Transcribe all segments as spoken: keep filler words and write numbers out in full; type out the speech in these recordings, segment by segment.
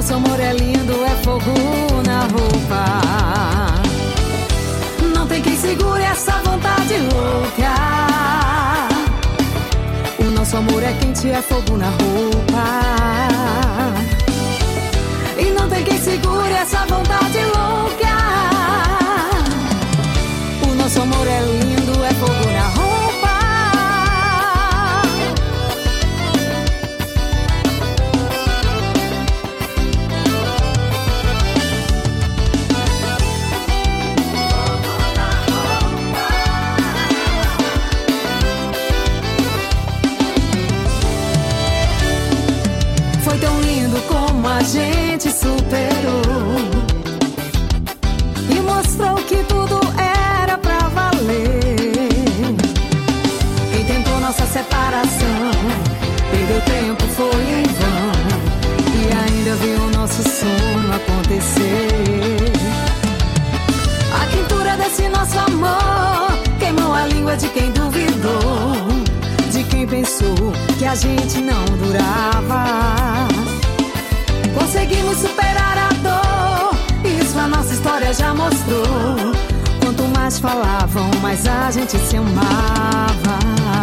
nosso amor é lindo, é fogo na roupa. Não tem quem segure essa vontade louca. O nosso amor é quente, é fogo na roupa. E não tem quem segure essa vontade louca. O nosso amor é lindo, é fogo na roupa. Foi tão lindo como a gente superou e mostrou que tudo era pra valer. Quem tentou nossa separação perdeu tempo, foi em vão, e ainda viu o nosso sonho acontecer. A quentura desse nosso amor queimou a língua de quem duvidou, de quem pensou que a gente não durava. Conseguimos superar a dor, isso a nossa história já mostrou. Quanto mais falavam, mais a gente se amava.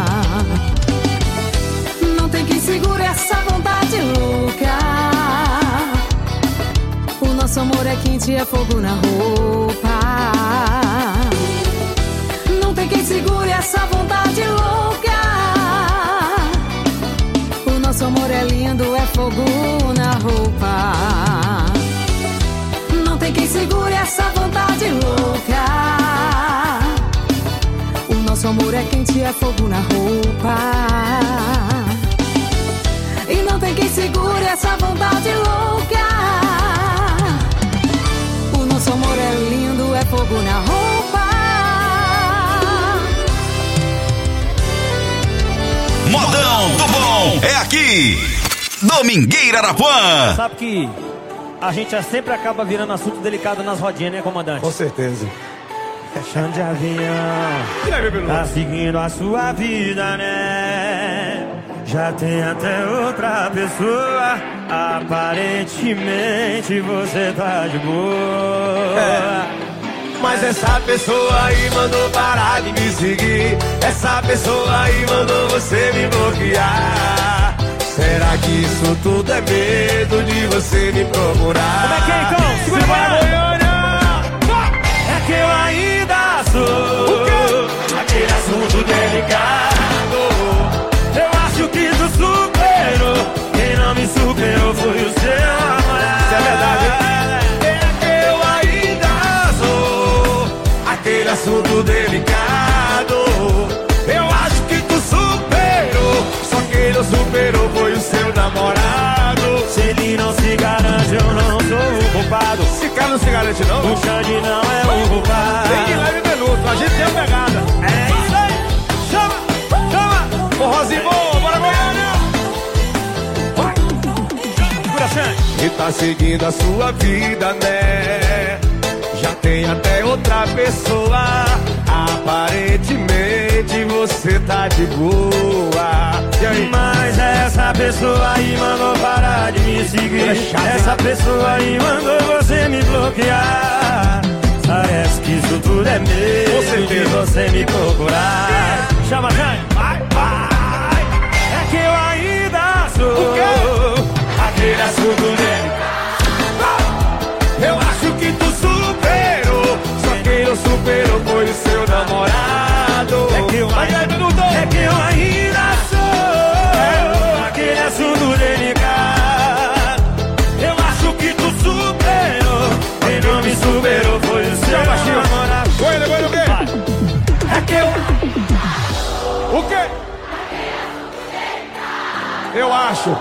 Não tem quem segure essa vontade louca. O nosso amor é quente, é fogo na roupa. Não tem quem segure essa vontade louca. O nosso amor é lindo, é fogo na roupa. Não tem quem segure essa vontade louca. O nosso amor é quente, é fogo na roupa. E não tem quem segure essa vontade louca. O nosso amor é lindo, é fogo na roupa. Modão do Bom é aqui, Domingueira Arapuã. Sabe que a gente sempre acaba virando assunto delicado nas rodinhas, né, comandante? Com certeza. Fechando de avião, tá seguindo a sua vida, né? Já tem até outra pessoa. Aparentemente você tá de boa. É. Mas essa pessoa aí mandou parar de me seguir. Essa pessoa aí mandou você me bloquear. Será que isso tudo é medo de você me procurar? Como é que é, então? Segura para Goiânia! É que eu ainda sou o quê? Aquele assunto delicado. Eu acho que tu superou. Quem não me superou foi o seu namorado. Isso é verdade. É que eu ainda sou aquele assunto delicado. Eu acho que tu superou. Só quem não superou foi o seu namorado. Se ele não se garante, eu não sou o culpado. Esse cara não se garante, não? O Xande não é o culpado. Vem de leve minuto, a gente tem a pegada. É isso aí. Chama, chama. Ô, Rosimbo, bora Goiânia. Vai. Segura, Xande. E tá seguindo a sua vida, né? Já tem até outra pessoa. Aparentemente você tá de boa. E aí? Mas essa pessoa aí mandou parar de me seguir. É chato, essa hein? pessoa aí mandou você me bloquear. Parece que isso tudo é medo de você me procurar. Chama, Jane. Vai, vai. É que eu ainda sou aquele assunto delicado. Eu acho que tu superou. Só quem não superou foi o seu namorado. É que eu ainda, é que eu ainda sou aquele assunto delicado. Eu acho que tu superou. Quem não me superou foi o seu namorado. Goiânia, Goiânia, o quê? É que eu... O quê? Eu acho.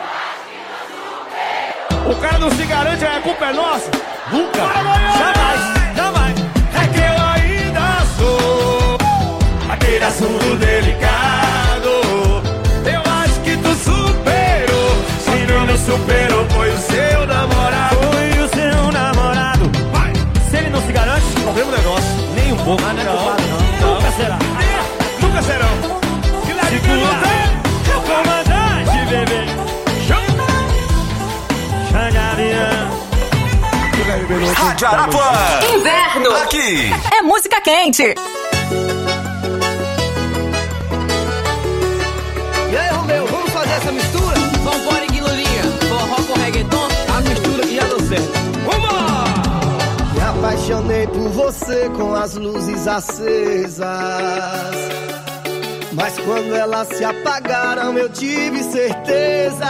O cara não se garante, a culpa é nossa. Nunca. Jamais, jamais. É que eu ainda sou aquele assunto delicado. Eu acho que tu superou. Só quem não superou foi o seu namorado. Foi o seu namorado. Vai. Se ele não se garante, Problema do negócio. nem um pouco. Ah, não é não, culpado, não. não. Nunca será. Nunca serão. Que lá de Segura. pergunta. Comandante, bebê. Xande Avião. Rádio Arapuã. Inverno. Aqui é música quente. E aí, Romeu, vamos fazer essa mistura? Vambora, Guilulinha. Forró com reggaeton, a mistura que já deu certo. Vamos! Me apaixonei por você com as luzes acesas, mas quando elas se apagaram eu tive certeza.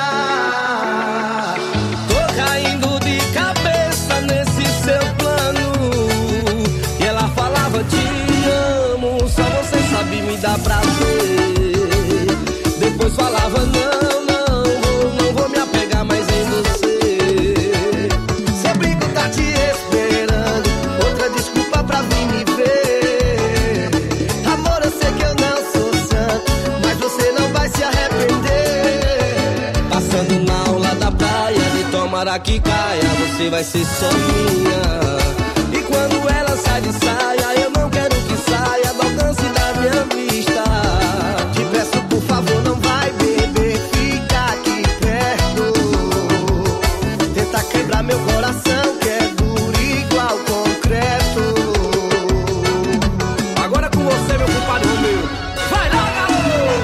Tô caindo de cabeça nesse seu plano. E ela falava te amo, só você sabe me dar prazer. Depois falava não, não vou, não vou me apegar mais em você. Seu brinco tá te esperando, outra desculpa pra vir me ver. Amor, eu sei que eu não sou santo, mas você não vai se arrepender. Passando mal lá da praia, de tomara que caia, você vai ser só minha. E quando ela sai de saia, eu não quero que saia do alcance da minha vista. Te peço por favor, não vai beber, fica aqui perto. Tenta quebrar meu coração que é duro igual concreto. Agora é com você, meu compadre Romeu. Vai lá, garoto!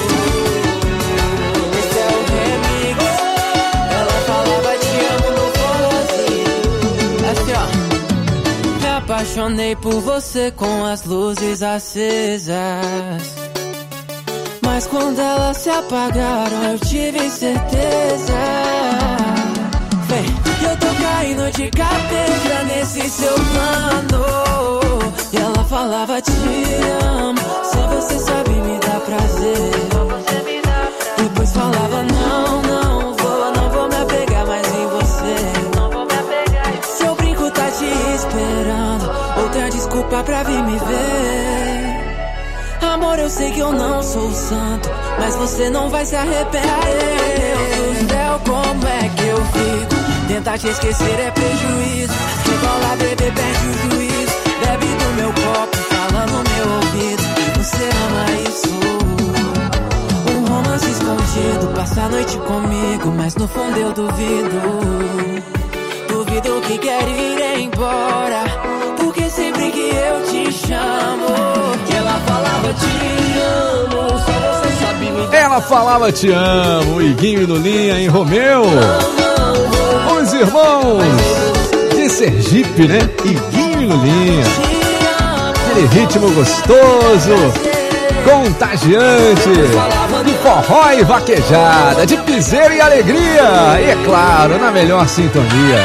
Esse é o remix. Ela falava te amo no forrozinho. Assim, ó. Me apaixonei por você com as luzes acesas, mas quando elas se apagaram eu tive certeza. Vem, eu tô caindo de cabeça nesse seu plano. E ela falava te amo, só você sabe me dar prazer. Depois falava não, não vou, não vou me apegar mais em você. Seu brinco tá te esperando, outra desculpa pra vir me ver. Amor, eu sei que eu não sou santo, mas você não vai se arrepender. Deus do céu, como é que eu fico? Tentar te esquecer é prejuízo. Rebola, bebê, perde o juízo. Bebe do meu copo, fala no meu ouvido. Você ama isso? Um romance escondido, passa a noite comigo, mas no fundo eu duvido. Duvido que quer ir embora, porque sempre que eu te chamo, ela falava te amo, só você sabe me dar. Ela falava te amo, Iguinho e Lulinha em Romeu. Os irmãos de Sergipe, né? Iguinho e Lulinha. Aquele ritmo gostoso, contagiante, de forró e vaquejada, de piseiro e alegria. E é claro, na melhor sintonia.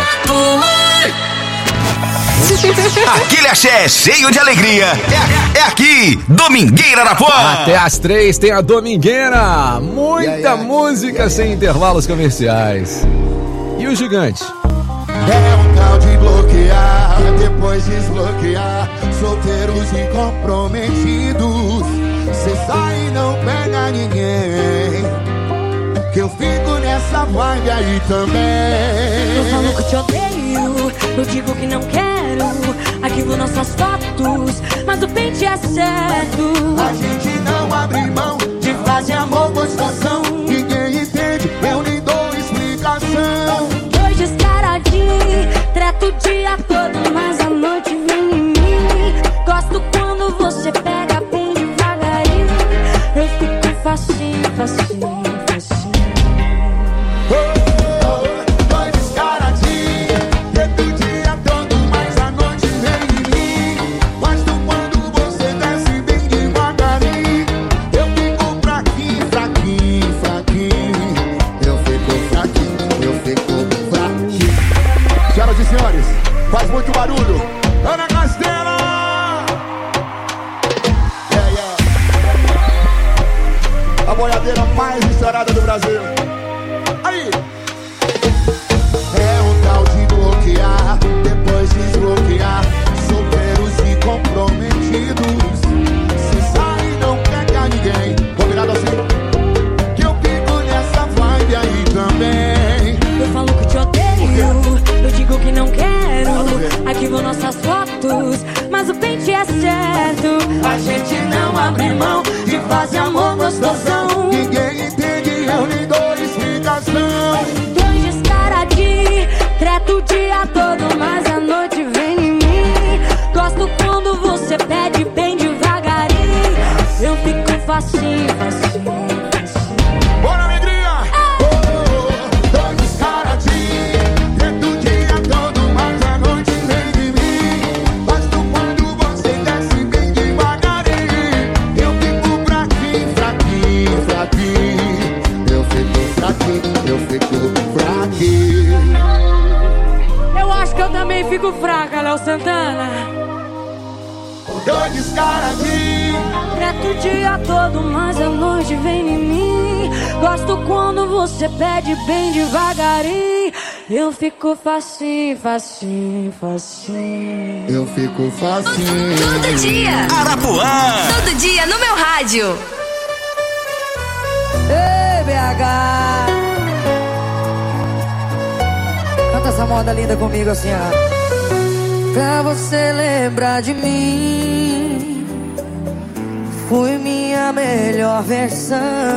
Aquele axé cheio de alegria. É, é aqui, Domingueira Arapuã. Até às três tem a Domingueira. Muita yeah, yeah. música yeah, sem yeah. intervalos comerciais. E o gigante? É um tal de bloquear, depois desbloquear. Solteiros e comprometidos. Cê sai e não pega ninguém, que eu fico nessa vibe aí também. Eu falo que te odeio, eu digo que não quero aquilo nossas fotos, mas o pente é certo. A gente não abre mão de fazer amor gostosão. Ninguém entende, eu nem dou explicação. Dois descaradinhos, treto o dia todo, mas a noite vem em mim. Gosto quando você pega bem devagarinho, eu fico facinho, facinho. Faz muito barulho, Ana Castela! Yeah, yeah. A boiadeira mais estourada do Brasil. Aí! É um tal de bloquear, depois desbloquear. Solteiros e comprometidos. Se sai e não pega ninguém. Combinado assim? Que eu fico nessa vibe aí também. Eu falo que te odeio, eu digo que não quero arquivo nossas fotos, mas o pente é certo. A gente não abre mão de fazer amor gostosão. Ninguém entende, eu nem dou explicação. Dois descaradinhos, treto o dia todo, mas a noite facinho, facinho, facinho. Bora, alegria! Oh, oh, tô descaradinho, tento o dia todo, mas a noite vem de mim. Gosto quando você desce bem devagarinho. Eu fico fraquinho, fraquinho, fraquinho. Eu fico fraquinho, eu fico fraquinho. Eu acho que eu também fico fraca, Léo Santana. Tô descaradinho, Trato o dia todo, mas a noite vem em mim. Gosto quando você pede bem devagarinho. Eu fico facinho, facinho, facinho. eu fico facinho. Todo dia, Arapuã. todo dia no meu rádio. Ei, B H, canta essa moda linda comigo assim, ó. Pra você lembrar de mim, fui minha melhor versão.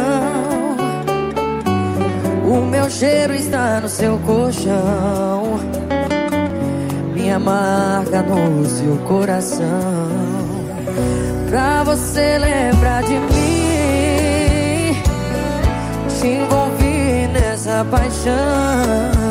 O meu cheiro está no seu colchão, minha marca no seu coração. Pra você lembrar de mim, te envolvi nessa paixão.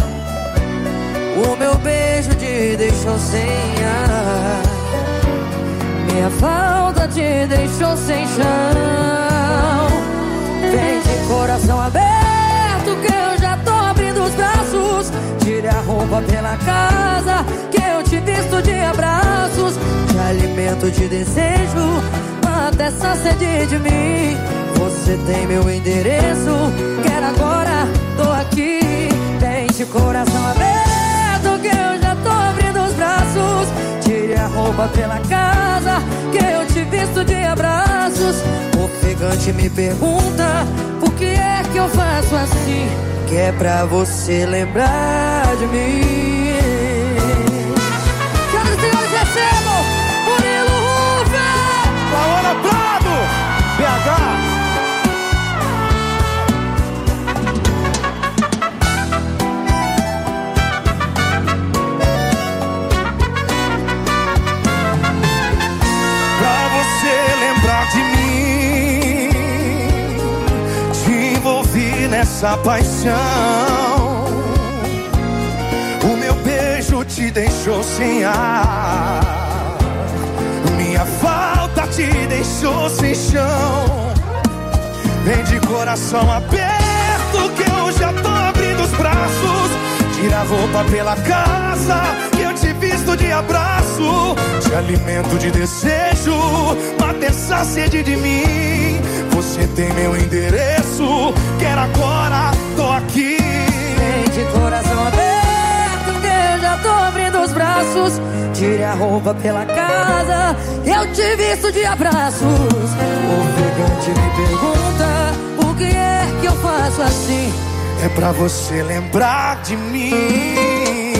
O meu beijo te deixou sem ar, minha falta te deixou sem chão. Vem de coração aberto que eu já tô abrindo os braços. Tire a roupa pela casa que eu te visto de abraços. Te alimento de desejo, mata essa sede de mim. Você tem meu endereço, quero agora, tô aqui. Vem de coração aberto que eu já tô abrindo os braços. Tire a roupa pela casa que eu te visto de abraços. Ofegante me pergunta por que é que eu faço assim, que é pra você lembrar de mim. Senhoras e senhores, recebam Murilo Ruffer, Paola Prado, B H. De mim, te envolvi nessa paixão. O meu beijo te deixou sem ar, minha falta te deixou sem chão. Vem de coração aberto que eu já tô abrindo os braços. Tira a roupa pela casa que eu te visto de abraço. Te alimento de desejo, mata essa sede de mim. Você tem meu endereço, quero agora, tô aqui. Vem de coração aberto que eu já tô abrindo os braços. Tire a roupa pela casa, eu te visto de abraços. O ofegante me pergunta por que é que eu faço assim, é pra você lembrar de mim.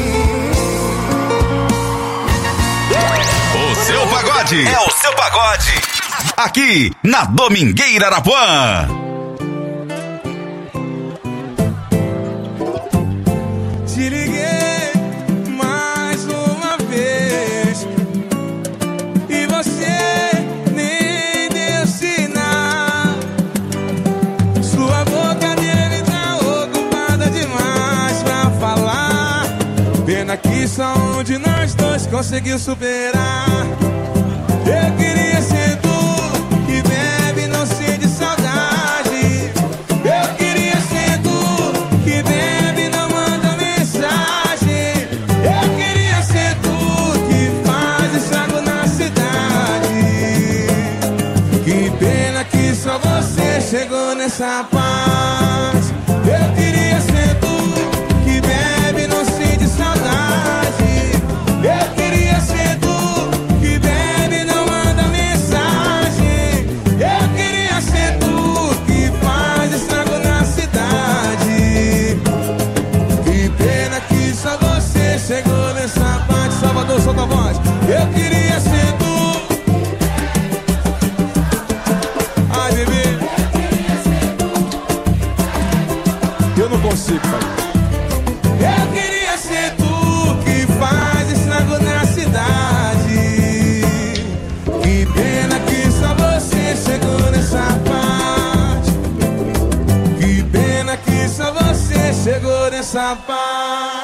O seu pagode é o seu pagode. Aqui na Domingueira Arapuã. Te liguei mais uma vez e você nem deu sinal. Sua boca dele tá ocupada demais pra falar. Pena que só um de nós dois conseguiu superar. Eu queria ser tu que bebe não sente saudade. Eu queria ser tu que bebe não manda mensagem. Eu queria ser tu que faz estrago na cidade. Que pena que só você chegou nessa paz. Eu queria ser tu que bebe não sente saudade. Eu queria ser tu que bebe não manda mensagem. Eu queria ser tu que faz estrago na cidade. Que pena que só você chegou nessa parte. Salvador, solta a voz. Eu queria ser tu. Ai, bebê.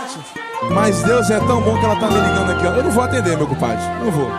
forte. Mas Deus é tão bom que ela tá me ligando aqui, ó. Eu não vou atender, meu compadre, não vou.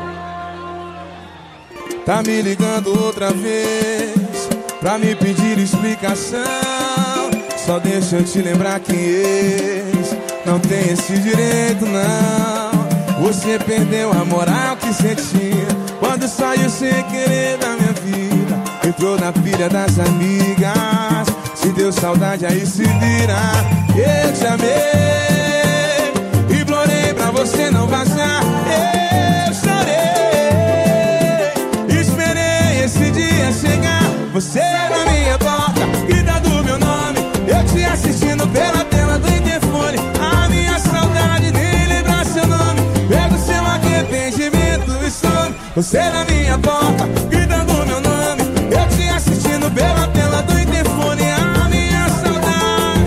Tá me ligando outra vez pra me pedir explicação. Só deixa eu te lembrar que ex não tem esse direito, não. Você perdeu a moral que você tinha quando saiu sem querer da minha vida. Entrou na pilha das amigas. Se deu saudade, aí se vira. Eu te amei, implorei pra você não vazar. Eu chorei, esperei esse dia chegar. Você na minha porta, gritando meu nome. Eu te assistindo pela tela do interfone. A minha saudade nem lembrar seu nome. Pego seu arrependimento e some. Você na minha porta, gritando meu nome. Eu te assistindo pela tela do interfone. A minha saudade.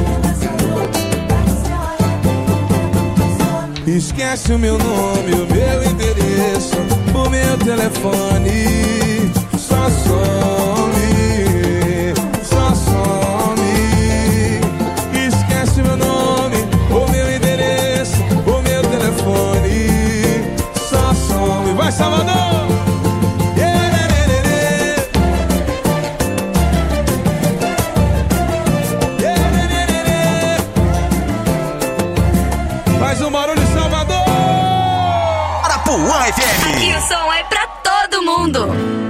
Esquece o meu nome, o meu endereço, o meu telefone. Só some, só some. Esquece meu nome, o meu endereço, o meu telefone. Só some. Vai, Salvador! Faz um barulho, Salvador! Arapuã F M. Aqui o som é pra todo mundo.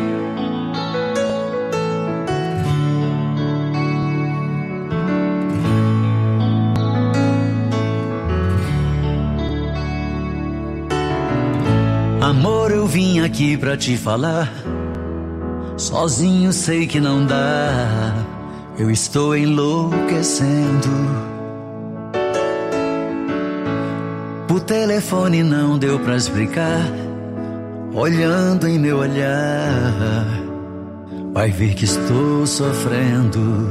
Amor, eu vim aqui pra te falar. Sozinho sei que não dá. Eu estou enlouquecendo. O telefone não deu pra explicar. Olhando em meu olhar, vai ver que estou sofrendo.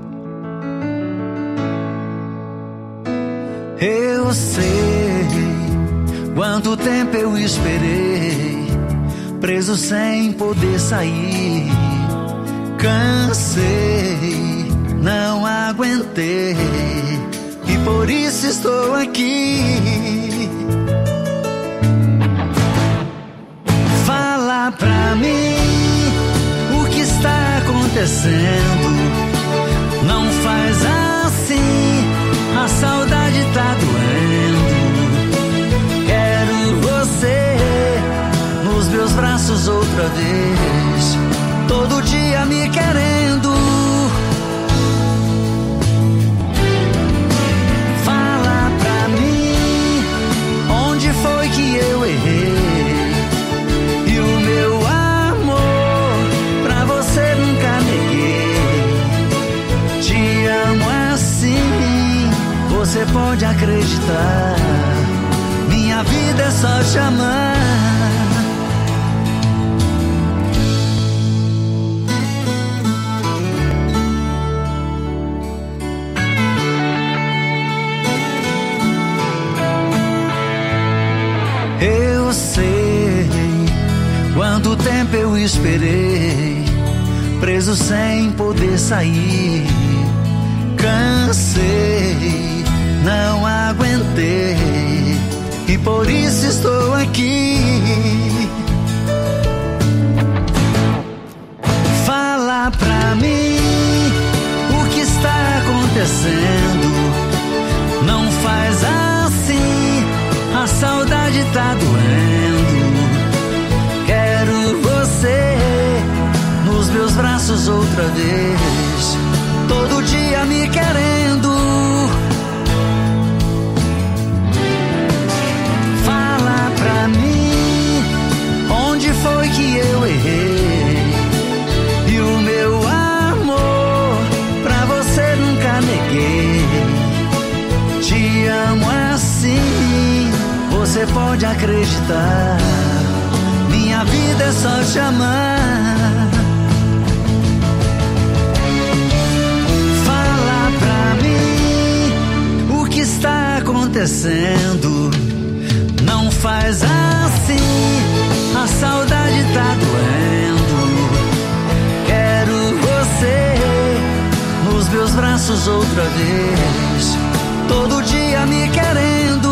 Eu sei quanto tempo eu esperei, preso sem poder sair. Cansei, não aguentei, e por isso estou aqui. Fala pra mim o que está acontecendo. Não faz assim, a saudade tá doendo. Quero você nos meus braços outra vez, todo dia me querendo. Fala pra mim onde foi que eu errei. E o meu amor pra você nunca neguei. Te amo assim, você pode acreditar. Minha vida é só te amar. Eu sei quanto tempo eu esperei, preso sem poder sair. Cansei, não aguentei, e por isso estou aqui. Fala pra mim o que está acontecendo. Não faz assim, a saudade tá doendo. Quero você nos meus braços outra vez, todo dia me querendo. Fala pra mim onde foi que eu errei. E o meu amor pra você nunca neguei. Te amo assim, você pode acreditar. Minha vida é só te amar. Fala pra mim o que está acontecendo. Não faz assim, a saudade tá doendo. Quero você nos meus braços outra vez, todo dia me querendo.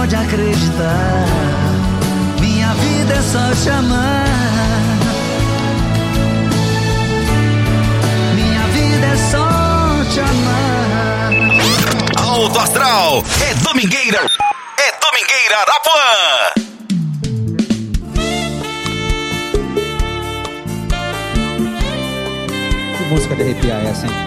pode acreditar. Minha vida é só te amar. Minha vida é só te amar. Alto Astral é Domingueira. É Domingueira Arapuã. Que música de arrepiar é essa, hein?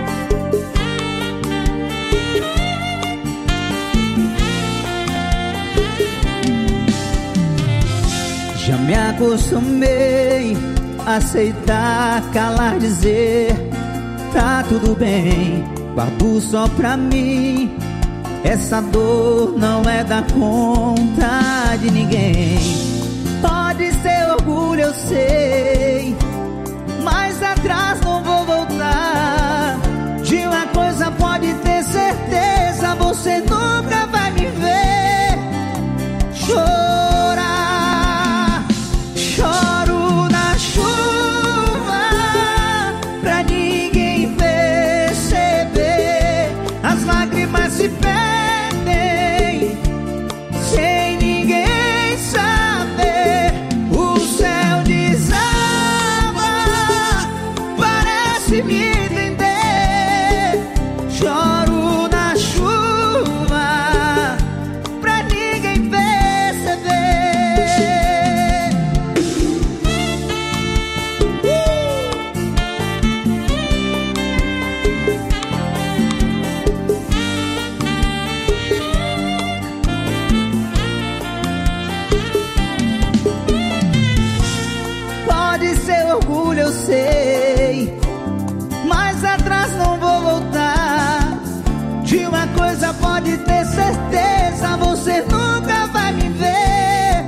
Já me acostumei a aceitar, calar, dizer tá tudo bem, guardo só pra mim. Essa dor não é da conta de ninguém. Pode ser orgulho, eu sei, mas atrás não vou voltar. De uma coisa pode ter certeza, você nunca vai me ver chorar. Choro na chuva pra ninguém perceber. As lágrimas se perdem sem ninguém saber. O céu desaba, parece me entender. Choro na chuva pra ninguém perceber. Pode ser orgulho, eu sei, mas atrás não vou voltar. De uma coisa pode ter certeza, você nunca vai me ver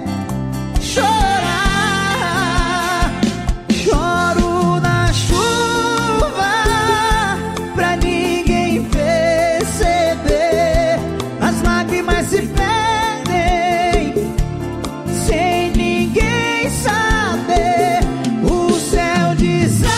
chorar. Choro na chuva pra ninguém perceber. As lágrimas se perdem sem ninguém saber. O céu desaba,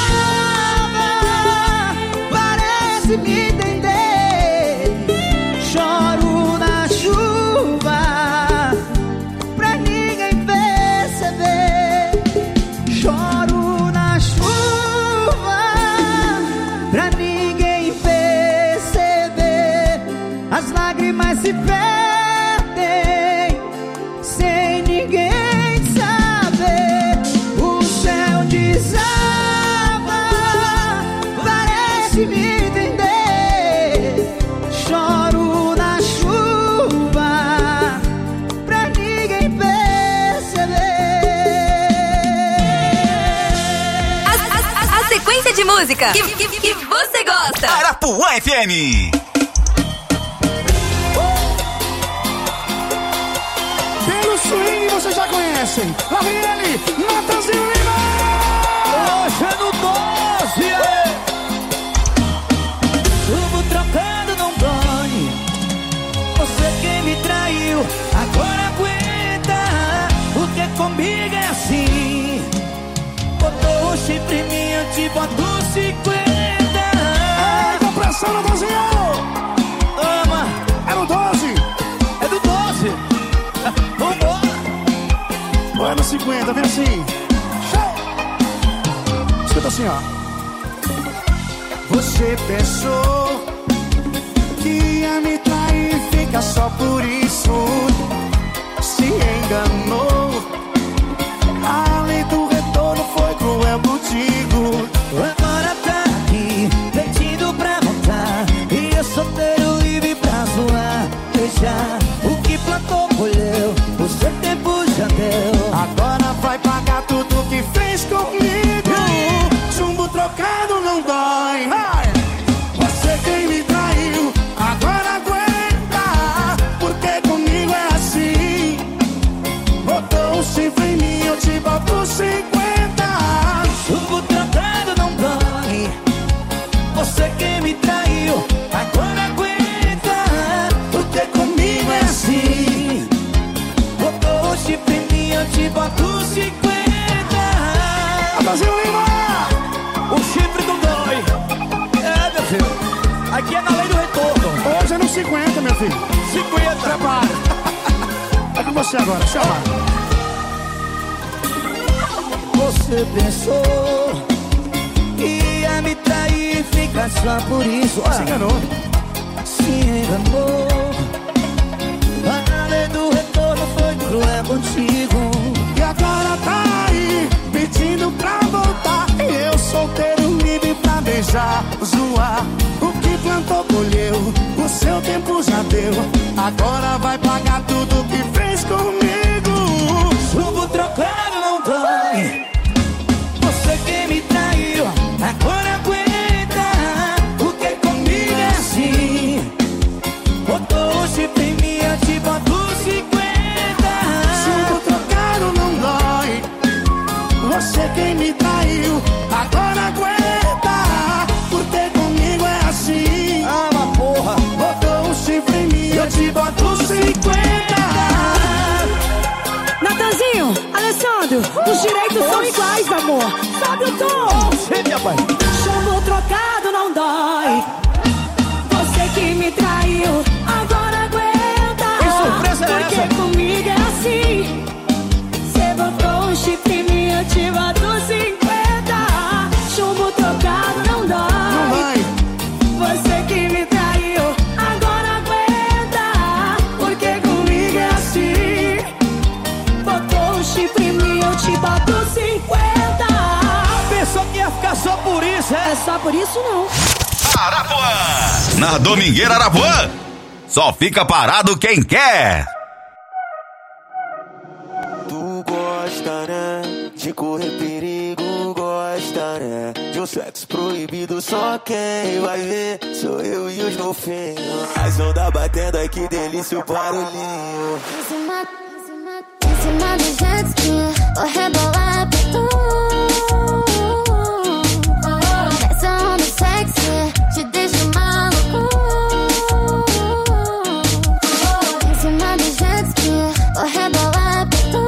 parece me entender. Choro na chuva pra ninguém perceber. Choro na chuva pra ninguém perceber. As lágrimas se perdem sem ninguém saber. O céu desaba, parece me entender. Choro na chuva pra ninguém perceber. A, a, a, a sequência de música que, que, que você gosta. Arapuã F M. Pelo swing vocês já conhecem. Lá vem ele, Natanzinho Lima. Hoje é no doze. Tudo trocado não dói. Você quem me traiu, agora aguenta. Porque comigo é assim. Botou o chifre em mim, eu te boto cinquenta. Ei, tô pressão, Natanzinho. Toma, É no doze. é do doze. Vambora. Ou é no cinquenta, vem assim. Show. Escuta assim, ó. Você pensou que ia me trair, fica só por isso. Se enganou. A lei do retorno foi cruel contigo. Agora tá aqui, pedindo pra voltar. E eu solteiro livre pra zoar. Deixar o que plantou, colheu. O seu tempo já deu. Agora vai pagar tudo que fez comigo. Chumbo trocado não dói. Vai. Você quem me traiu, agora aguenta. Porque comigo é assim. Botou um chifre em mim, eu te boto cinquenta. Chumbo trocado não dói. Você quem me traiu, agora aguenta. Porque comigo é assim. Botou o chifre em mim, eu te boto cinquenta. Brasil Lima. O chifre não dói. É, meu filho. Aqui é na lei do retorno. Hoje é no cinquenta, meu filho. cinquenta. Prepara. com você agora, chama. Você pensou que ia me trair e ficar só por isso. Se enganou. Se enganou. A lei do retorno foi cruel contigo. E agora tá aí, pedindo pra voltar. E eu solteiro, livre pra beijar, zoar. O que plantou, colheu, o seu tempo já deu. Agora vai pagar tudo que fez comigo. Chumbo trocado não dói. Você que me traiu, agora aguenta. Porque comigo é assim. Botou o chifre em mim, eu te boto cinquenta. Chumbo trocado não dói. Você que me traiu, agora aguenta. Porque comigo é assim. Ah, uma porra. Botou um chifre em mim, eu te boto cinquenta. Natanzinho, Alessandro, os direitos são iguais, amor. Sobe o tom. Sente, rapaz. Chumbo trocado não dói. Você que me traiu, agora aguenta. Que surpresa é Porque essa? comigo é assim. Você botou um chifre em mim, eu te boto cinquenta. Chumbo trocado não dói. Não vai. Você que me traiu, agora aguenta. Porque comigo é assim. Botou um chifre em mim, eu te boto cinquenta. Pensou que ia ficar só por isso, é? É só por isso não. Arapuã! Na Domingueira Arapuã, só fica parado quem quer. Tu gosta, né? De correr perigo, gosta, né? De um sexo proibido, só quem vai ver sou eu e os golfinhos. As ondas batendo, ai que delícia o barulhinho. Em cima, em cima, em cima do jet ski, vou rebolar pra tu. Essa onda sexy te deixa maluco. Em cima do jet ski, vou rebolar pra tu.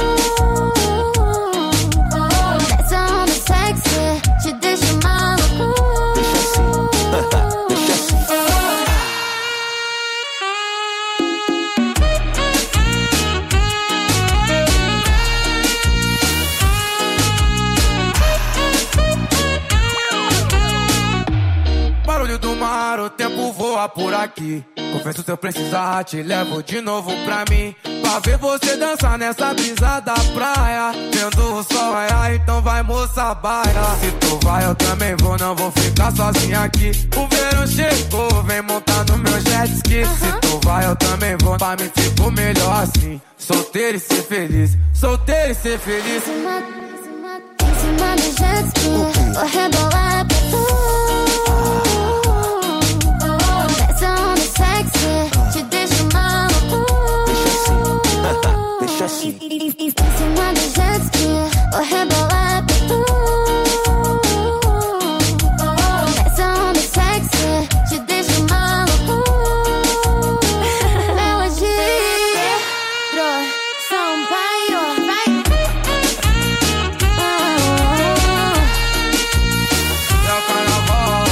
Essa onda sexy te deixa maluco. Deixa assim, deixa assim. Barulho do mar, o tempo voa por aqui. Confesso se eu precisar, te levo de novo pra mim. Pra ver você dançar nessa brisa da praia. Vendo o sol raiar, então vai moça baia. Se tu vai eu também vou, não vou ficar sozinha aqui. O verão chegou, vem montar no meu jet ski. Se tu vai eu também vou, pra mim fico melhor assim. Solteiro e ser feliz, solteiro e ser feliz. Em cima, em cima, em cima do jet ski, vou rebolar pra tu. Essa onda sexy te deixa maluco. Deixa assim. Em cima do jet ski, vou rebolar pra tu. Essa onda sexy te deixa maluco. Melodia, Sampaio, vai. É o carnaval.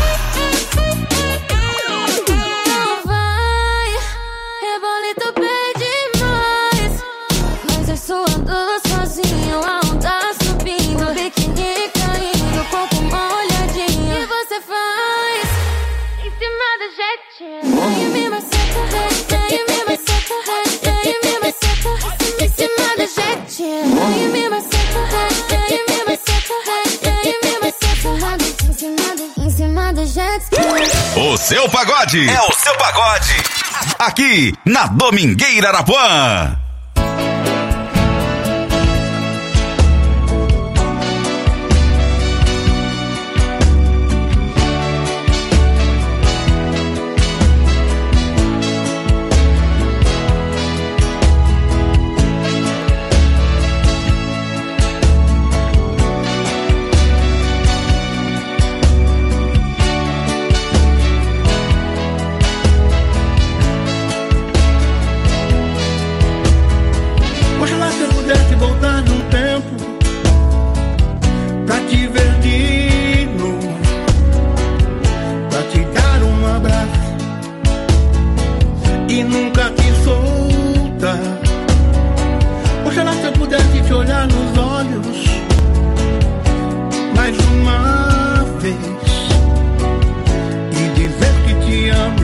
Não vai, rebolito pede mais. Mas eu suando sozinho, a onda subindo, biquíni caindo, corpo molhadinho. E você faz em cima do jet. E me maceta, e me maceta, e me maceta. Em cima do jet. E me maceta, e me maceta, e me maceta. Em cima do, em cima do jet. O seu pagode é o seu pagode. Aqui na Domingueira Arapuã. Oxalá se eu pudesse voltar no tempo pra te ver de novo, pra te dar um abraço e nunca te soltar. te olhar nos olhos mais uma vez e dizer que te amo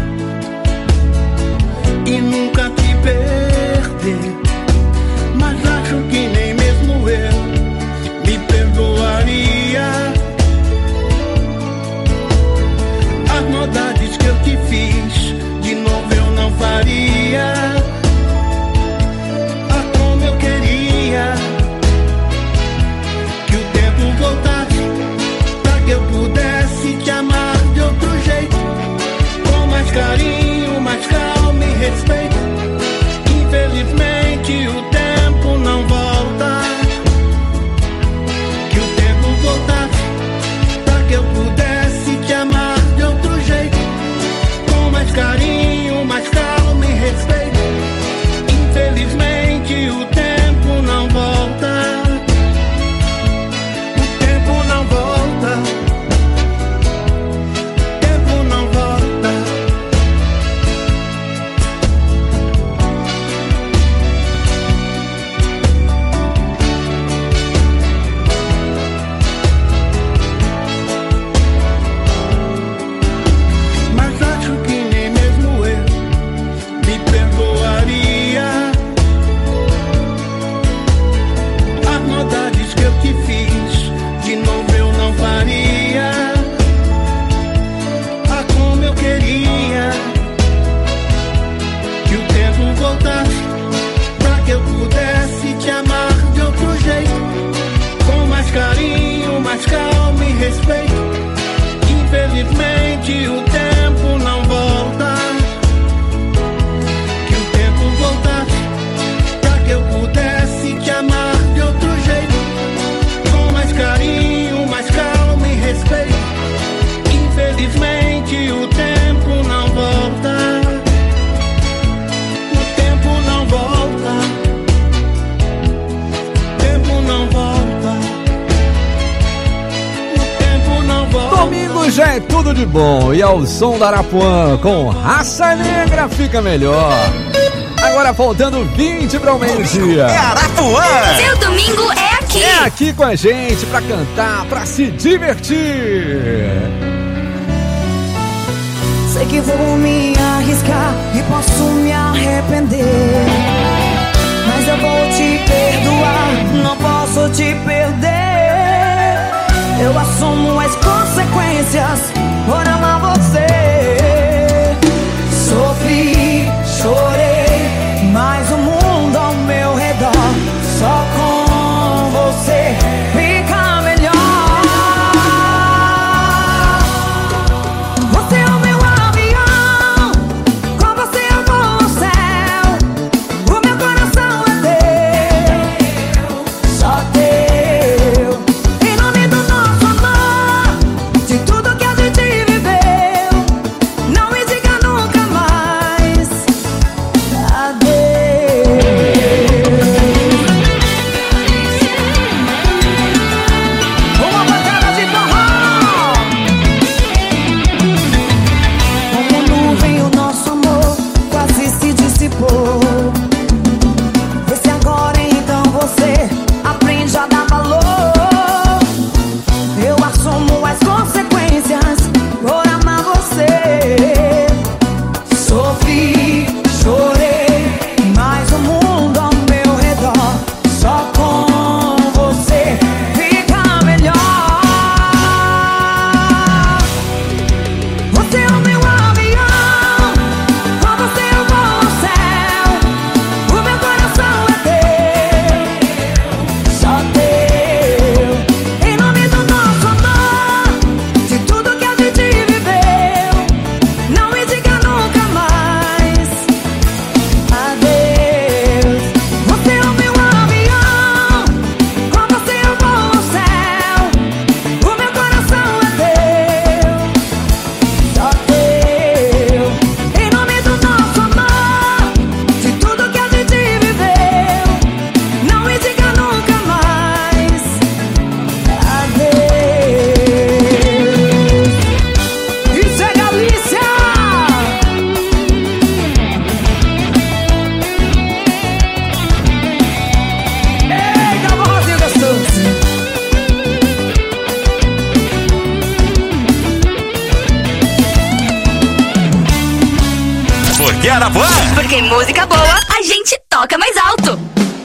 e nunca te perder. Mas acho que nem mesmo eu me perdoaria as maldades que eu te fiz. De novo eu não faria. Ah, como eu queria que o tempo voltasse pra que eu pudesse te amar de outro jeito, com mais carinho, mais calma e respeito. Infelizmente o tempo não volta. Que o tempo voltasse pra que eu pudesse te amar de outro jeito, com mais carinho, mais calma e respeito. Infelizmente o tempo não volta. O tempo não volta. O tempo não volta. Mas acho que nem mesmo eu me perdoaria as maldades que eu te fiz. De novo eu não faria. Ah, como eu queria que o tempo voltasse pra que eu pudesse te amar de outro jeito, com mais carinho, mais calma e respeito. Infelizmente o tempo não volta. Que o tempo voltasse pra que eu pudesse te amar de outro jeito, com mais carinho, mais calma e respeito. Infelizmente o tempo não volta. O tempo não volta. O tempo não volta. O tempo não volta. Domingo já é tudo de bom e ao som da Arapuã com Raça Negra fica melhor. Agora faltando vinte para o meio-dia. É Arapuã. Seu domingo é aqui. É aqui com a gente pra cantar, pra se divertir. Sei que vou me arriscar e posso me arrepender, mas eu vou te perdoar, não posso te perder. Eu assumo as consequências por amar você. Sofri, chorei, mas o mundo ao meu redor, só com você fica melhor. Você é o meu avião, com você eu vou ao céu. O meu coração é teu, só teu. Em nome do nosso amor, de tudo que a gente viveu, Domingueira Arapuã. Porque música boa, a gente toca mais alto.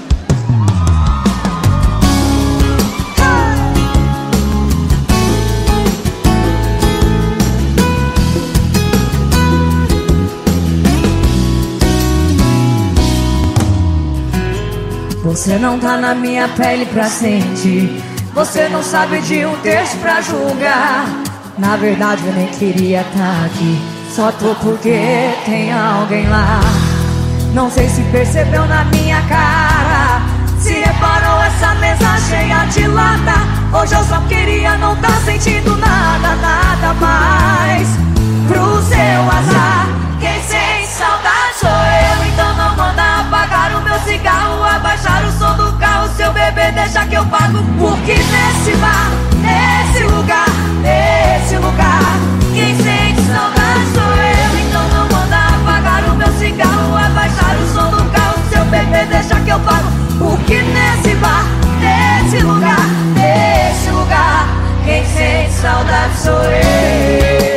Você não tá na minha pele pra sentir. Você não sabe de um terço pra julgar. Na verdade eu nem queria tá aqui. Só tô porque tem alguém lá. Não sei se percebeu na minha cara. Se reparou essa mesa cheia de lata. Hoje eu só queria não tá sentindo nada, nada mais. Pro seu azar, quem sente saudade sou eu. Então não manda apagar o meu cigarro, abaixar o som do carro. Seu bebê deixa que eu pago. Porque nesse bar, nesse lugar, nesse lugar, quem sente saudade sou eu. Então não manda apagar o meu cigarro, abaixar o som do carro. Seu bebê deixa que eu pago. Porque nesse bar, nesse lugar, nesse lugar, quem sente saudade sou eu.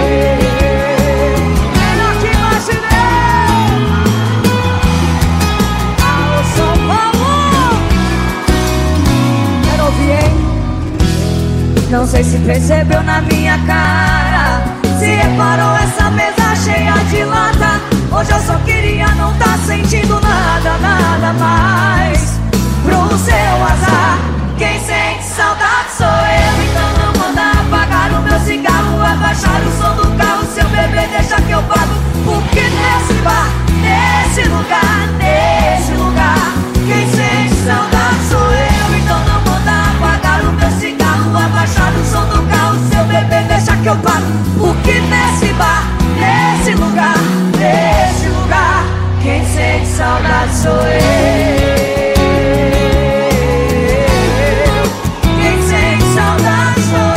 Não sei se percebeu na minha cara. Se reparou essa mesa cheia de lata. Hoje eu só queria não tá sentindo nada, nada mais. Pro seu azar, quem sente saudade sou eu. Então não manda apagar o meu cigarro, abaixar o som do carro. Seu bebê deixa que eu pago. Porque nesse bar, nesse lugar, nesse lugar, quem sente saudade sou eu. Então não manda apagar o meu cigarro, abaixar o som do carro. Seu bebê deixa que eu pago. Porque nesse bar, nesse lugar, nesse lugar, quem sente saudade sou eu. Quem sente saudade sou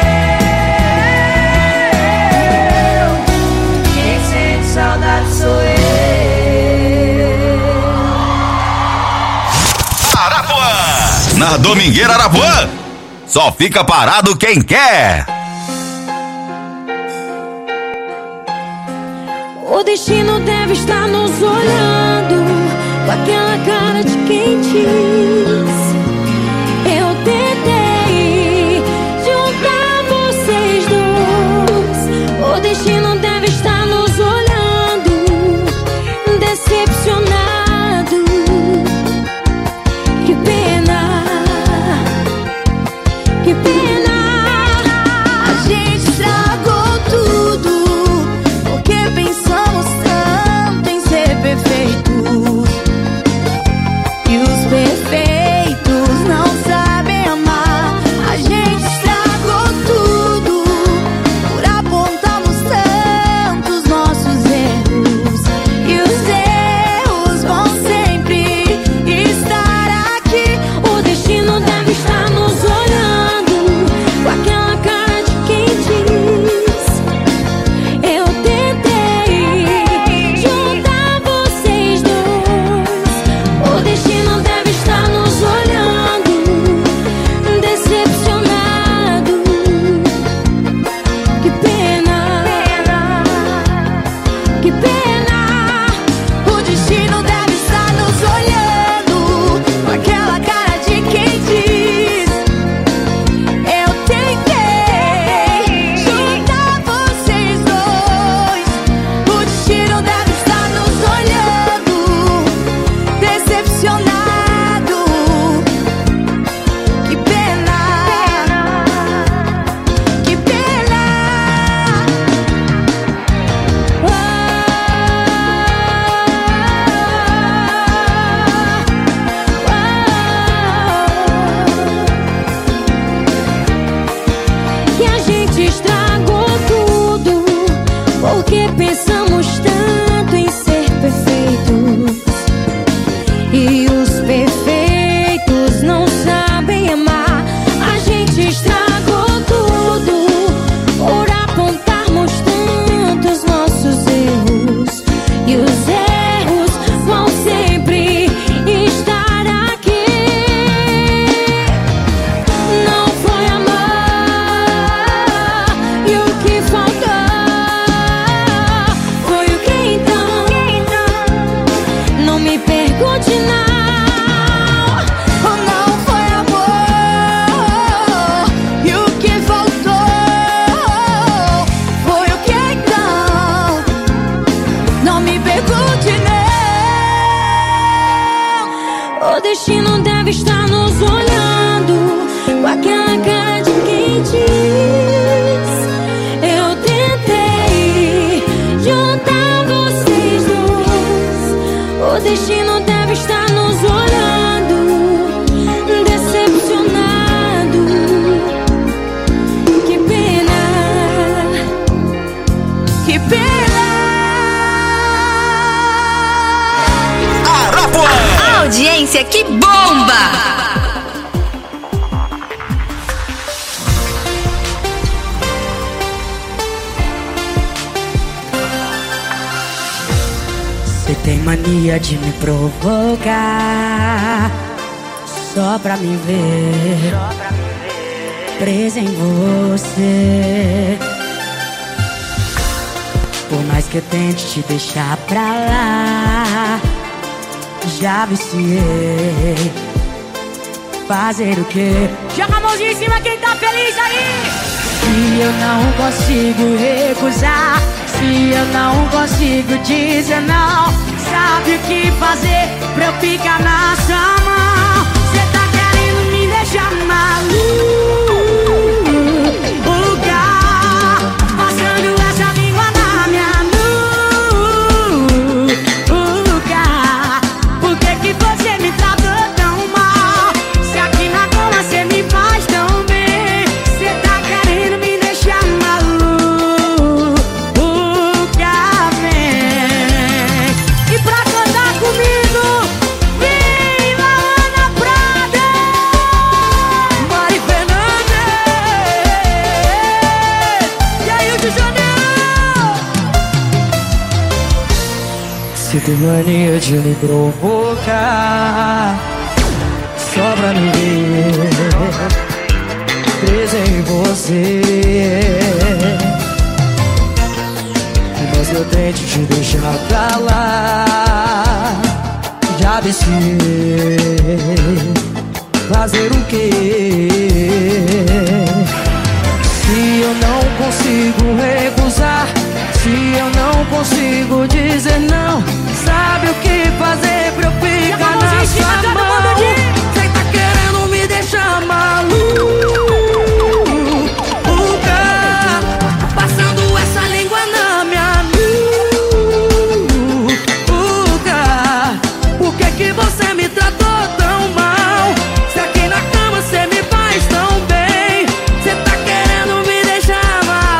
eu. Quem sente saudade sou eu. Arapuã, na Domingueira Arapuã, só fica parado quem quer. O destino deve estar nos olhando com aquela cara de quem diz: eu tentei juntar vocês dois. O destino deve estar nos olhando, decepcionado. Que pena, que pena. A gente estragou tudo porque pensamos tanto em ser perfeitos. E os perfeitos não sabem amar. A gente estragou tudo por apontarmos tantos nossos erros. E os erros vão sempre estar aqui. O destino deve estar nos olhando com aquela cara de quem diz: eu tentei juntar vocês dois. O destino deve estar nos olhando, decepcionado. Que pena, que pena. O destino deve estar nos olhando com aquela cara de quem diz: eu tentei juntar vocês dois. O destino deve estar nos olhando, decepcionado. Que pena, que pena. Que a gente estragou tudo porque pensamos tanto em ser perfeitos. E os perfeitos não sabem amar. A gente estragou tudo por apontarmos tantos nossos erros. E os erros vão sempre estar aqui. Não foi amar, e o que faltou destino deve estar nos olhando com aquela cara de quem diz: eu tentei juntar vocês dois. O destino deve estar nos olhando, decepcionado. Que pena, que pena. A audiência que bomba! Você tem mania de me provocar só pra me ver presa em você. Por mais que eu tente te deixar pra lá, já viciei. Fazer o quê? Joga a mãozinha em cima quem tá feliz aí! Se eu não consigo recusar, se eu não consigo dizer não, sabe o que fazer pra eu ficar na sua mão? Cê tá querendo me deixar maluca, passando essa língua na minha nuca. Por que que você me tratou tão mal? Se aqui na cama cê me faz tão bem. Cê tá querendo me deixar maluca, vem. E pra cantar comigo, vem Laana Prada, Mari Fernandes e aí o de Janeiro. Você tem mania de me provocar só pra me ver presa em você. Mas eu tento te deixar pra lá, já viciei. Fazer o quê? Se eu não consigo recusar, se eu não consigo dizer não, sabe o que fazer pra eu ficar na sua mão? Cê tá querendo me deixar maluca, passando essa língua na minha nuca. Por que que você me tratou tão mal? Se aqui na cama cê me faz tão bem. Cê tá querendo me deixar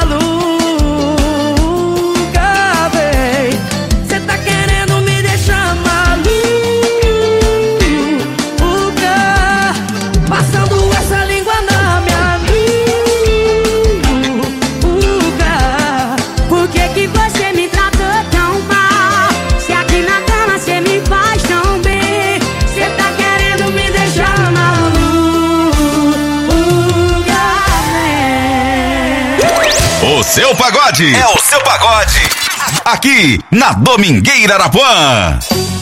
maluca, véi. Cê tá querendo me deixar maluca, passando essa língua na minha nuca. Por que que você me tratou tão mal? Se aqui na cama cê me faz tão bem. Cê tá querendo me deixar maluca, O seu pagode é o seu pagode. Aqui na Domingueira Arapuã.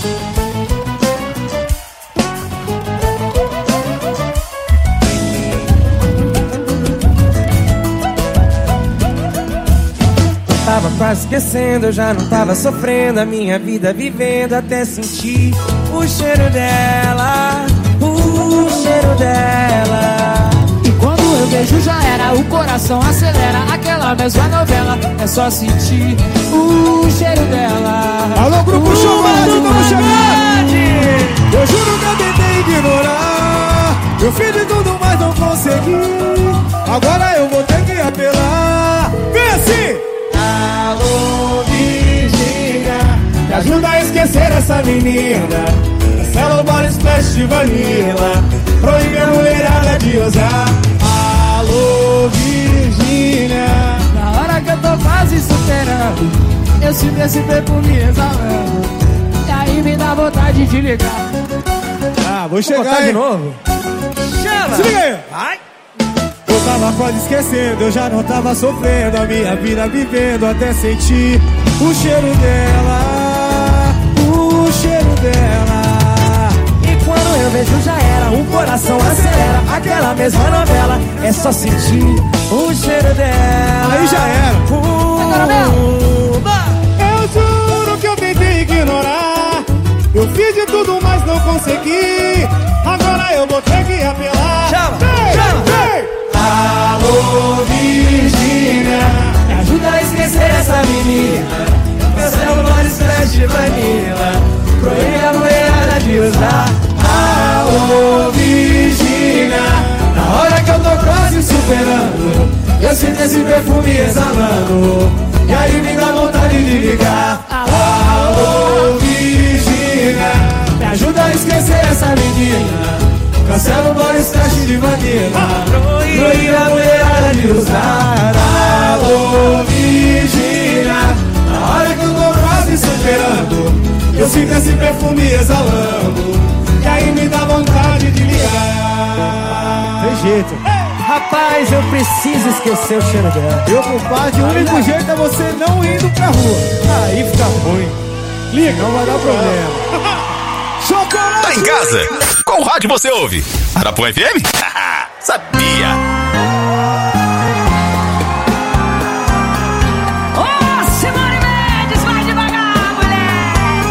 Tava quase esquecendo, eu já não tava sofrendo a minha vida vivendo até sentir o cheiro dela, o cheiro dela. E quando eu vejo já era, o coração acelera. Aquela mesma novela, é só sentir o cheiro dela. Alô, grupo Chamado, vamos chamar! Eu juro que eu tentei ignorar, eu fiz de tudo, mas não consegui. Agora eu vou ter que apelar. Vem assim! Alô, Virgínia, me ajuda a esquecer essa menina. Marcelo Bora Splash de Vanilla, proíbe a mulherada de usar. Alô, Virgínia, na hora que eu tô quase superando, eu sinto esse perfume exalando, e aí me dá vontade de ligar. Ah, vou chegar botar aí de novo. Chama! Se liga aí! Vai! Eu tava quase esquecendo, eu já não tava sofrendo a minha vida vivendo até sentir o cheiro dela, o cheiro dela. E quando eu vejo já era, o coração acelera. Aquela mesma novela, é só sentir o cheiro dela. Aí já era. Uh, eu juro que eu tentei ignorar, eu fiz de tudo, mas não consegui. esse perfume exalando, e aí me dá vontade de ligar. Alô, Virgínia, me ajuda a esquecer essa menina. Cancela o Boris Cash de vanilla, proíbe a mulherada de usar. Alô, Virgínia, na hora que eu tô quase superando, eu sinto esse perfume exalando, e aí me dá vontade de ligar. Tem jeito. Rapaz, eu preciso esquecer o cheiro dela. Meu compadre, o único jeito é você não indo pra rua. Aí fica ruim. Liga, não vai dar problema. Chocolate! Tá em casa? Qual rádio você ouve? Arapuã F M? Sabia! Ô, Simone Mendes, vai devagar, mulher!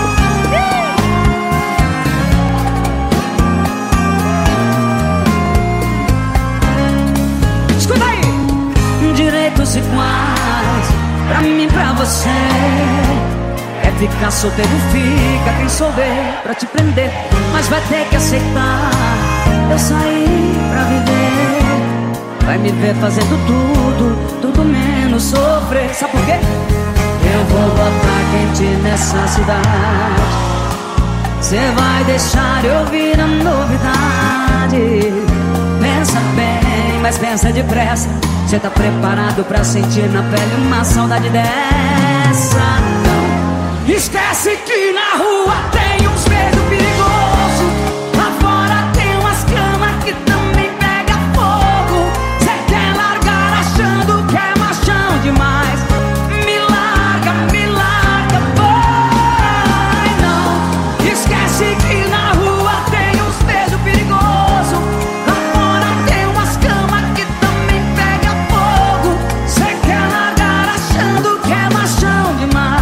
Escuta aí! Direitos iguais, pra mim, pra você. É ficar solteiro, fica quem souber pra te prender, mas vai ter que aceitar. Eu saí pra viver, vai me ver fazendo tudo, tudo menos sofrer. Sabe por quê? Eu vou botar quente nessa cidade. Cê vai deixar eu ouvir a novidade. Pensa bem, mas pensa depressa. Cê tá preparado pra sentir na pele uma saudade dessa? Esquece que na rua tem uns beijos perigosos. Lá fora tem umas camas que também pega fogo. Cê quer largar achando que é machão demais. Me larga, me larga, vai não. Esquece que na rua tem uns beijos perigosos. Lá fora tem umas camas que também pega fogo. Cê quer largar achando que é machão demais.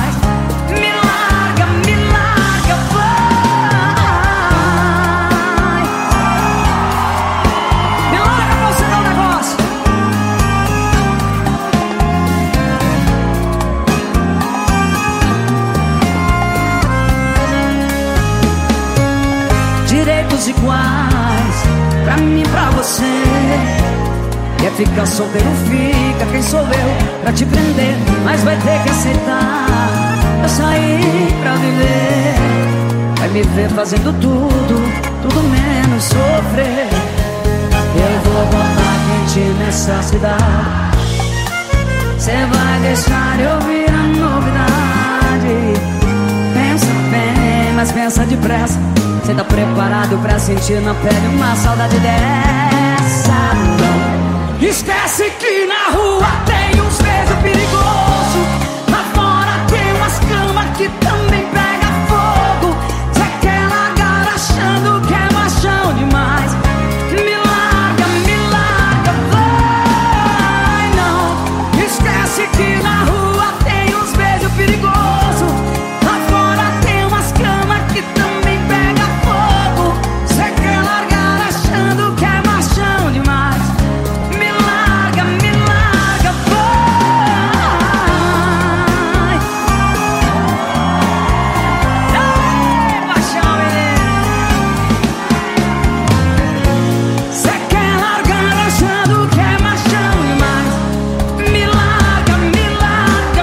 Iguais, pra mim, pra você. Quer ficar solteiro, fica quem sou eu pra te prender, mas vai ter que aceitar. Eu saí pra viver, vai me ver fazendo tudo, tudo menos sofrer. Eu vou botar quente nessa cidade. Cê vai deixar eu ouvir a novidade. Pensa bem, mas pensa depressa. Cê tá preparado pra sentir na pele uma saudade dessa? Não. Esquece que na rua tem uns beijos perigosos. Lá fora tem umas camas que também pega fogo. Cê quer largar achando que é machão demais. Me larga, me larga, vai não. Esquece que na rua tem uns beijos perigosos. Lá fora tem umas camas que também pega fogo. Cê quer largar achando que é machão demais. Me larga, me larga, vai. Ei, paixão, menino. Cê quer largar achando que é machão demais. Me larga, me larga,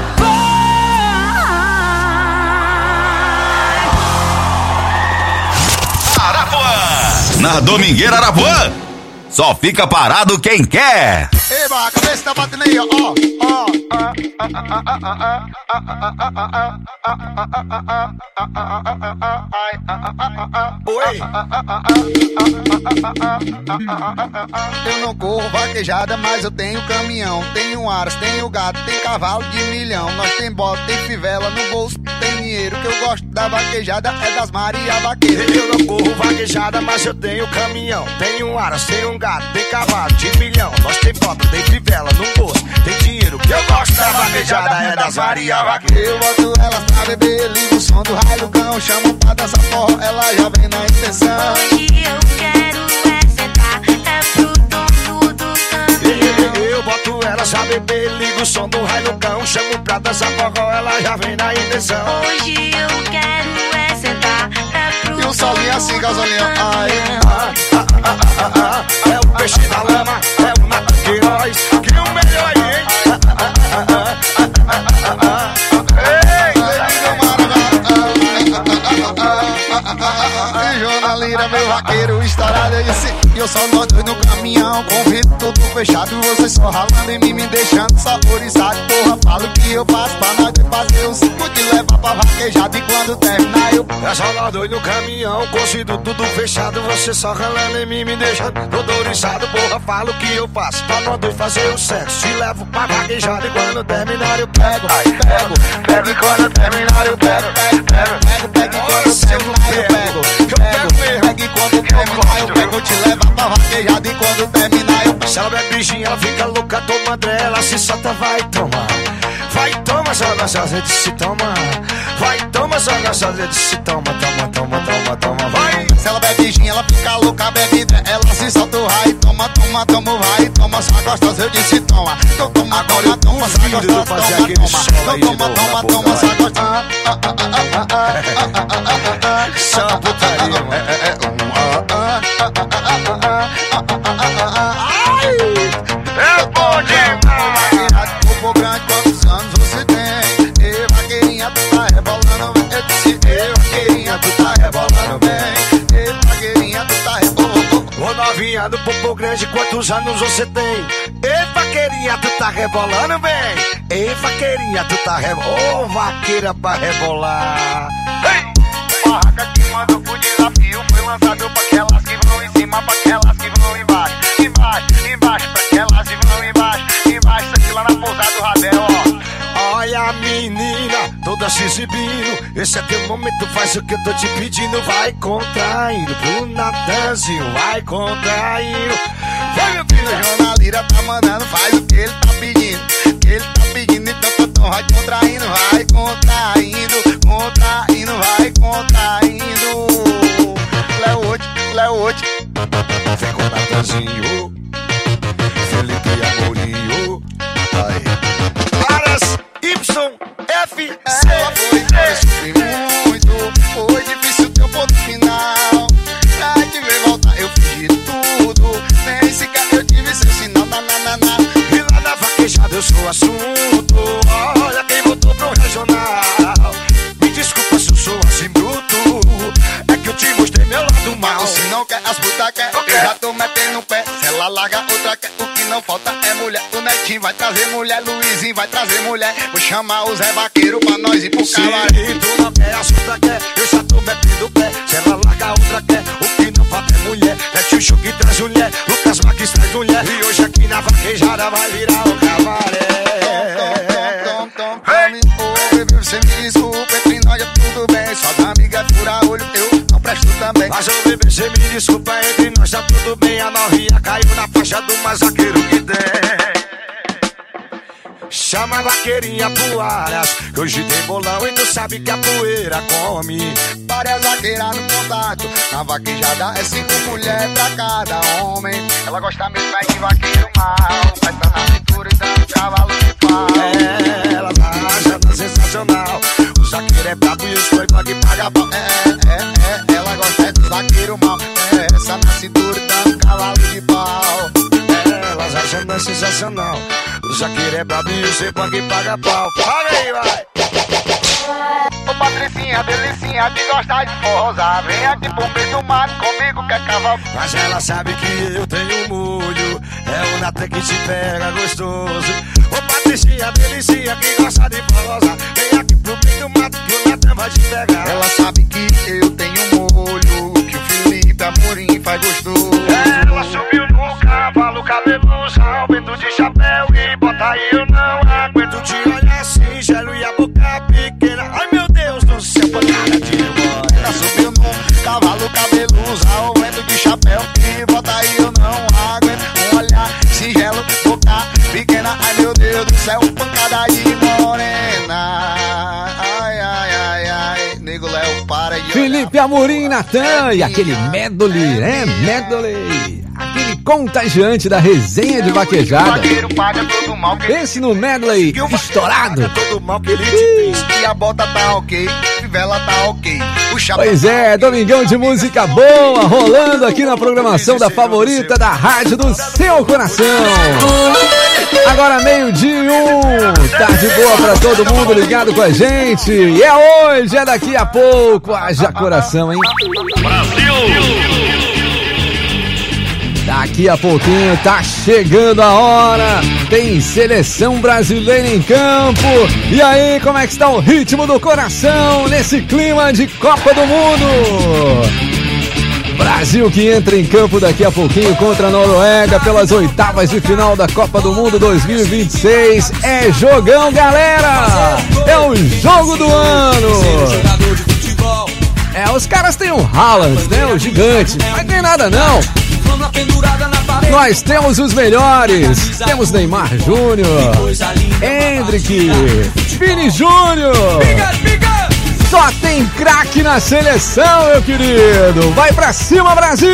vai. Arapuã! Na Domingueira Arapuã, só fica parado quem quer. Eba, a cabeça tá batendo aí, ó, ó. Oi. Eu não corro vaquejada, mas eu tenho caminhão. Tenho aras, tenho gato, tem cavalo de milhão. Nós tem bota, tem fivela no bolso, tem dinheiro. Que eu gosto da vaquejada é das Maria Vaqueira. Eu não corro vaquejada, mas eu tenho caminhão. Tenho aras, tenho gato, tem cavalo de milhão. Nós tem bota, tem fivela no bolso, tem dinheiro. Que eu gosto da vaquejada é das Maria Vaqueira. Eu boto elas pra beber, ligo o som do raio do cão. Chamo pra dançar forró, ela já vem na intenção. Hoje eu quero é sentar, é pro dono do caminhão. Eu boto elas pra beber, ligo o som do raio do cão. Chamo pra dançar forró, ela já vem na intenção. Hoje eu quero é sentar, é pro E um solinho assim, gasolinho, ai. Ah, ah, ah, ah, ah, ah. É o peixe da lama, é o Nato Queiroz. Que o melhor aí, hein? Lira, meu vaqueiro estourado. Eu disse, eu só nós dois no caminhão, com vidro tudo fechado. Vocês só ralando em mim, me deixando saborizado. Porra, falo que eu faço pra nós dois fazer o cinco de levar pra vaquejada. E quando terminar eu... É só nós dois no caminhão, com vidro tudo fechado. Você só ralando em mim, me deixando todo oriçado. Porra, falo que eu faço pra nós dois fazer o sexo. Te levo pra vaquejada e quando terminar eu pego. Aí pego, pego e quando terminar eu pego. Pego, pego, pego e quando terminar eu pego. Pego, pego e quando terminar eu pego. Te levar pra vaquejada e quando terminar eu pego. Se ela bebe gin, ela fica louca, toma ela se solta, vai tomar. Vai, toma, só gostosa de se toma. Vai, toma, só gostosa de se toma. Toma, toma, toma, toma, vai. Se ela bebe gin, ela fica louca, bebe ela se solta o raio. Toma, toma, toma, vai. Toma, só gostosa eu disse toma. Toma, toma, toma, toma, só gostosa, toma, toma. Toma, toma, toma, só gostosa. Só putaria, mano. É bom demais. Corpo grande, quantos anos você tem? Ei, vaqueirinha, tu tá rebolando. Eu disse, ei, vaqueirinha, tu tá rebolando bem. Ei, vaqueirinha, tu tá rebolando. Ô novinha do popo grande, quantos anos você tem? Ei, vaqueirinha, tu tá rebolando bem. Ei, vaqueirinha, tu tá rebolando. Ô, vaqueira pra rebolar. Ei! Barraca que manda o desafio foi lançado pra aquelas que vão em cima, pra aquelas que vão embaixo. Embaixo, embaixo, pra aquelas que vão embaixo. Embaixo, aqui lá na pousada do Radel, ó. Olha a menina, toda se exibindo. Esse é teu momento, faz o que eu tô te pedindo. Vai contraindo pro Natanzinho, vai contraindo. Vai, meu filho, o João Lira tá mandando, faz o que ele tá pedindo. Que ele tá pedindo, então tô tão vai contraindo, vai contraindo, contraindo, vai contraindo. Léo Ote, Léo Ote. Vem com o Natanzinho, Felipe e Amorinho. Aí. Caras, Y, F, C. Ela foi, eu sofri muito, foi difícil teu ponto final. Pra te ver voltar eu fiz de tudo, nem sequer eu tive seu sinal, na na na na. E lá na vaquejada eu sou assunto, olha quem voltou pro regional. Me desculpa se eu sou assim bruto, é que eu te mostrei meu lado mal. Se não quer as putas quer, eu já tô metendo o pé. Se ela larga outra quer, o que não falta é mulher. O Netinho vai trazer mulher, Luizinho vai trazer mulher. Vou chamar o Zé Vaqueiro pra nós ir pro cabaré. Se tu não quer as putas quer, eu já tô metendo o pé. Se ela larga outra quer, o que não falta é mulher. Netinho Chu que traz mulher, Lucas Marques traz mulher. E hoje aqui na vaquejada vai virar o cabaré. Tom, tom, tom, tom, tom, você me desculpa, entre nós é tudo bem. Só da amiga é fura olho, eu não presto também. Mas ô bebê, você me desculpa, entre nós tá tudo bem. A novinha caiu na faixa do mais vaqueiro que tem. Chama a vaqueirinha pro Aras, que hoje tem bolão e tu sabe que a poeira come. Várias vaqueiras no contato, na vaquejada é cinco mulheres pra cada homem. Ela gosta mesmo mais de vaqueiro mal, mas tá na cintura e dando cavalo de pau. É, ela tá achando sensacional. O zaqueiro é brabo e os dois pagam e paga pau. É, é, é, ela gosta de vaqueiro mal, é, essa na cintura e dando cavalo de pau. É, ela tá achando sensacional. O zaqueiro é brabo e os dois pagam e paga pau. Paga aí, vai! Ô Patricinha, delicinha, de gostar de forrosar. Vem aqui pro meio do mato comigo, quer cavalo. Mas ela sabe que eu tenho molho, é o Natan que te pega gostoso. Ô Patricinha, delicinha, que gosta de forrosar. Vem aqui pro meio do mato que o Natan vai te pegar. Ela sabe que eu tenho molho, que o Felipe Amorim faz gostoso. Ela subiu no cavalo, cabeludo, aumento de chapéu e bota aí, eu não aguento te olhar assim, gelo e a boca pequena. Ai meu Deus do céu, pancada de mãe. Ela subiu no cavalo, cabeludo, aumento de chapéu e bota aí, eu não aguento. Um olhar singelo, boca pequena. Ai meu Deus do céu, pancada de morena. Ai, ai, ai, ai, nego Léo, para de Felipe Amorim, Natan e aquele medley, né? Medley. Aquele contagiante da resenha de vaquejada. Pense no medley estourado. Todo mal que ele te fez. E a bota tá ok. fivela tá ok. O chapa Pois é, domingão de música boa, rolando aqui na programação da favorita da rádio do seu coração. Agora meio-dia e um, tarde boa pra todo mundo ligado com a gente. E é hoje, é daqui a pouco, haja coração, hein? Brasil! Daqui a pouquinho tá chegando a hora, tem seleção brasileira em campo. E aí, como é que está o ritmo do coração nesse clima de Copa do Mundo? Brasil que entra em campo daqui a pouquinho contra a Noruega pelas oitavas de final da Copa do Mundo dois mil e vinte e seis. É jogão, galera! É o jogo do ano! É, os caras têm um Haaland, né? O gigante, mas não tem nada não. Nós temos os melhores. Temos Neymar Júnior, Endrick, Vini Júnior. Só tem craque na seleção, meu querido. Vai pra cima, Brasil!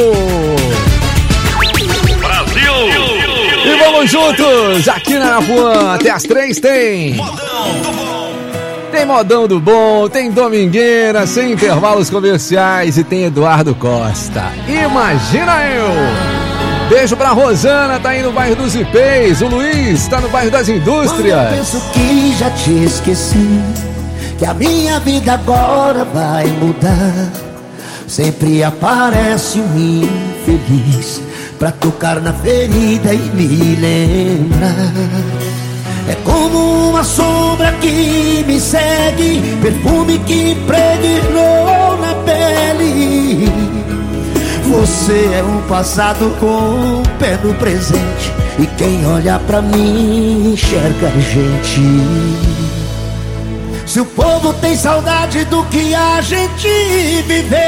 Brasil! E vamos juntos aqui na Arapuã. Até as três tem Tem modão do bom, tem domingueira, sem intervalos comerciais e tem Eduardo Costa. Imagina eu! Beijo pra Rosana, tá aí no bairro dos Ipês. O Luiz tá no bairro das Indústrias. Quando eu penso que já te esqueci, que a minha vida agora vai mudar, sempre aparece um infeliz pra tocar na ferida e me lembrar. É como uma sombra que me segue, perfume que impregnou na pele. Você é um passado com um pé no presente, e quem olha pra mim enxerga a gente. Se o povo tem saudade do que a gente viveu,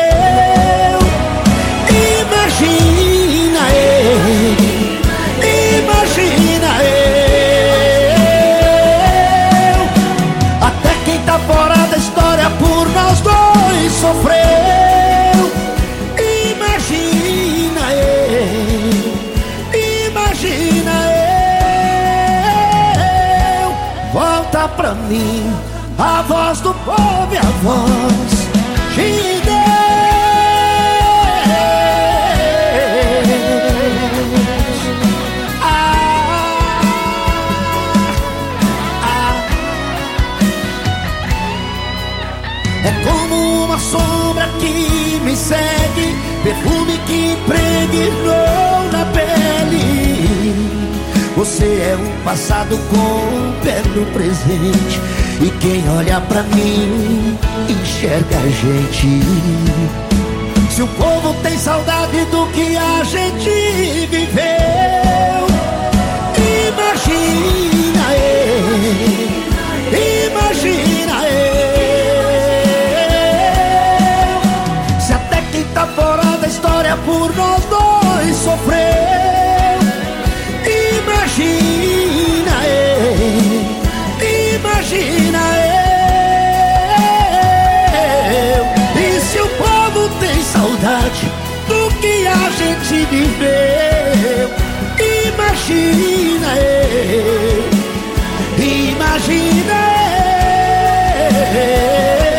imagina eu, imagina eu. Até quem tá fora da história por nós dois sofreu. Imagina eu, imagina eu. Volta pra mim a voz do povo e a voz de Deus. Ah, ah. É como uma sombra que me segue, perfume que impregnou na pele. Você é um passado com um pé no presente, e quem olha pra mim enxerga a gente. Se o povo tem saudade do que a gente viveu, imagina eu, imagina eu. Se até quem tá fora da história por nós